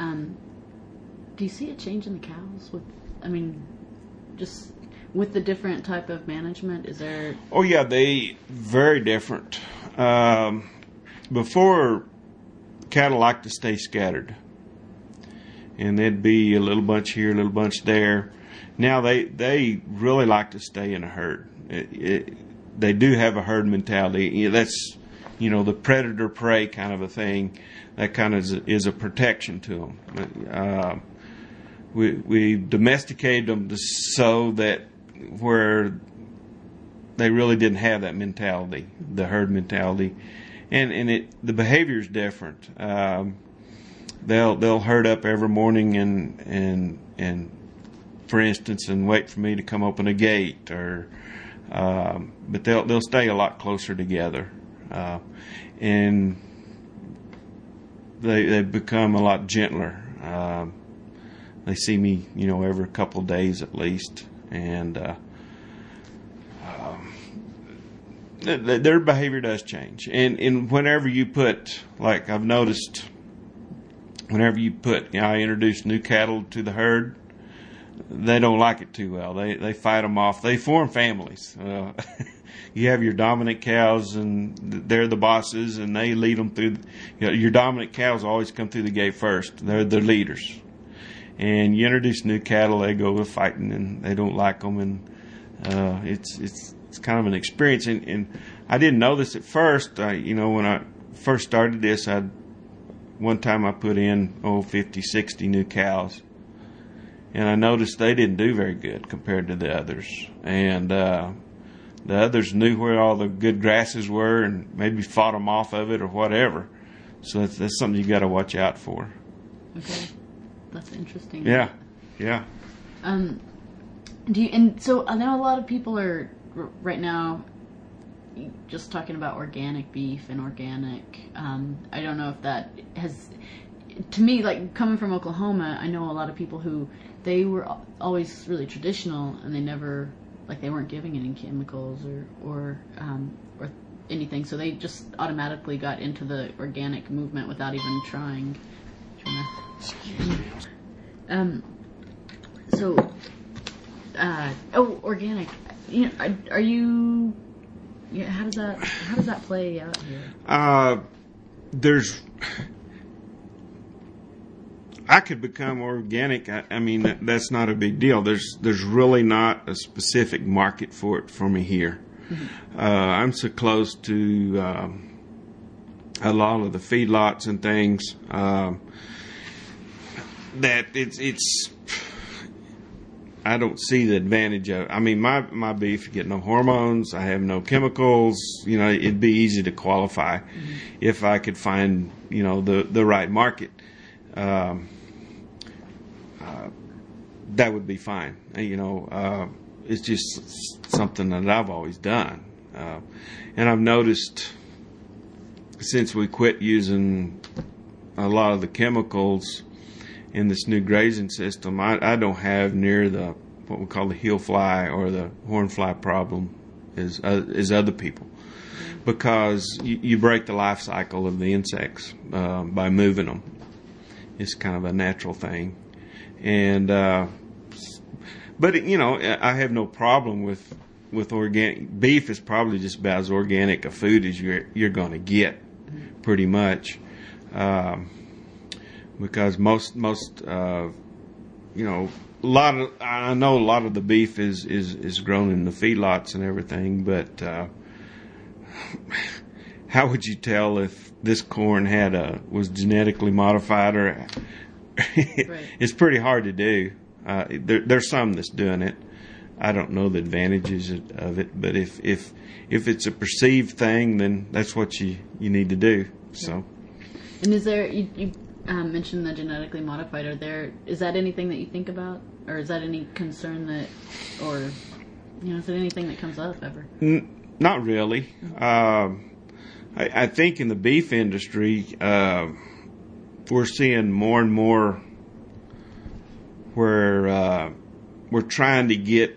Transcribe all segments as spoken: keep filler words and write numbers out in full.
Um, do you see a change in the cows? With, I mean, just with the different type of management, is there? Oh yeah, they very different. Um, before, cattle like to stay scattered, and there'd be a little bunch here, a little bunch there. Now they they really like to stay in a herd. It, it, they do have a herd mentality. That's, you know, the predator prey kind of a thing. That kind of is, is a protection to them. Uh, we we domesticated them to, so that where they really didn't have that mentality, the herd mentality, and and it the behavior is different. Um, they'll they'll herd up every morning and and and for instance, and wait for me to come open a gate, or um, but they'll they'll stay a lot closer together, uh, and they they become a lot gentler. Um, they see me, you know, every couple of days at least, and uh, um, th- their behavior does change. And and whenever you put, like I've noticed, whenever you put, you know, I introduce new cattle to the herd, they don't like it too well. They they fight them off. They form families. Uh, you have your dominant cows, and they're the bosses, and they lead them through. You know, your dominant cows always come through the gate first. They're the leaders. And you introduce new cattle, they go to fighting, and they don't like them, and uh, it's it's it's kind of an experience. And, and I didn't know this at first. I, you know, when I first started this, I one time I put in oh fifty, sixty new cows. And I noticed they didn't do very good compared to the others. And uh, the others knew where all the good grasses were and maybe fought them off of it or whatever. So that's, that's something you got to watch out for. Okay, that's interesting. Yeah, yeah. Um, do you? And so I know a lot of people are right now just talking about organic beef and organic. Um, I don't know if that has. To me, like coming from Oklahoma, I know a lot of people who they were always really traditional, and they never, like, they weren't giving any chemicals or or um, or anything, so they just automatically got into the organic movement without even trying. Um. So, uh, oh, organic. You know, are, are you? Yeah. How does that? How does that play out here? Uh, there's. I could become organic. I, I mean, that, that's not a big deal. There's there's really not a specific market for it for me here. Mm-hmm. Uh, I'm so close to um, a lot of the feedlots and things um, that it's it's. I don't see the advantage of it. I mean, my my beef, you get no hormones. I have no chemicals. You know, it'd be easy to qualify mm-hmm. if I could find, you know, the the right market. Um, uh, that would be fine. You know, uh, it's just something that I've always done. Uh, and I've noticed since we quit using a lot of the chemicals in this new grazing system, I, I don't have near the, what we call the heel fly or the horn fly problem as, uh, as other people. Because you, you break the life cycle of the insects uh, by moving them. It's kind of a natural thing, and uh, but you know, I have no problem with with organic beef. Is probably just about as organic a food as you're you're going to get, pretty much, um, because most most uh, you know a lot of I know a lot of the beef is is is grown in the feedlots and everything, but uh, how would you tell if this corn had a was genetically modified, or right. It's pretty hard to do. Uh, there, there's some that's doing it. I don't know the advantages of it, but if if if it's a perceived thing, then that's what you, you need to do. So. And is there you, you um, mentioned the genetically modified? Are there is that anything that you think about, or is that any concern that, or you know, is there anything that comes up ever? N- not really. Mm-hmm. Um, I, I think in the beef industry, uh, we're seeing more and more where uh, we're trying to get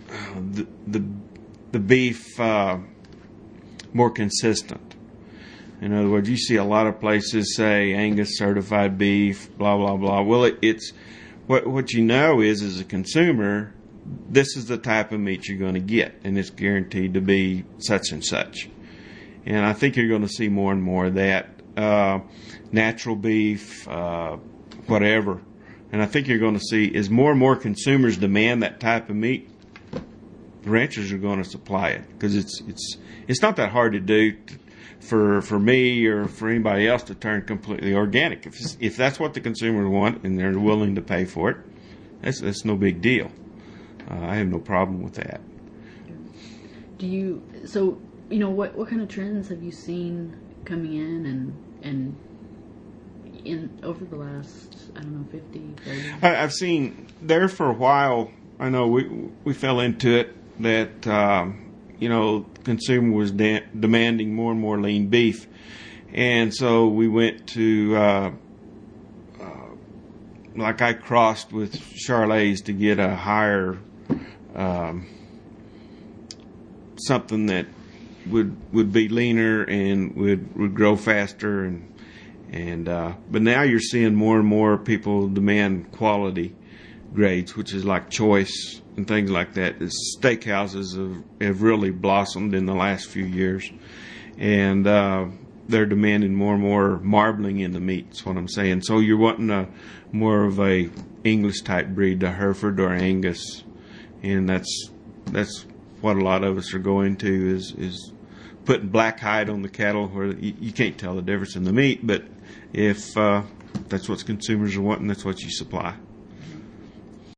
the the, the beef uh, more consistent. In other words, you see a lot of places say Angus certified beef, blah blah blah. Well, it, it's what what you know is, as a consumer, this is the type of meat you're going to get, and it's guaranteed to be such and such. And I think you're going to see more and more of that. Uh, natural beef, uh, whatever. And I think you're going to see, as more and more consumers demand that type of meat, ranchers are going to supply it, because it's it's it's not that hard to do to, for for me or for anybody else to turn completely organic. If if that's what the consumers want and they're willing to pay for it, that's that's no big deal. Uh, I have no problem with that. Do you so you know what what kind of trends have you seen coming in and and in over the last, I don't know, fifty, thirty? I, I've seen there for a while. I know we we fell into it that um, you know, consumer was de- demanding more and more lean beef, and so we went to uh, uh, like I crossed with Charolais to get a higher um, something that would would be leaner and would would grow faster, and and uh, but now you're seeing more and more people demand quality grades, which is like choice and things like that. The steakhouses have, have really blossomed in the last few years, and uh, they're demanding more and more marbling in the meat. That's what I'm saying. So you're wanting a more of a English type breed, a Hereford or Angus, and that's that's what a lot of us are going to, is is putting black hide on the cattle where you, you can't tell the difference in the meat. But if uh, that's what consumers are wanting, that's what you supply.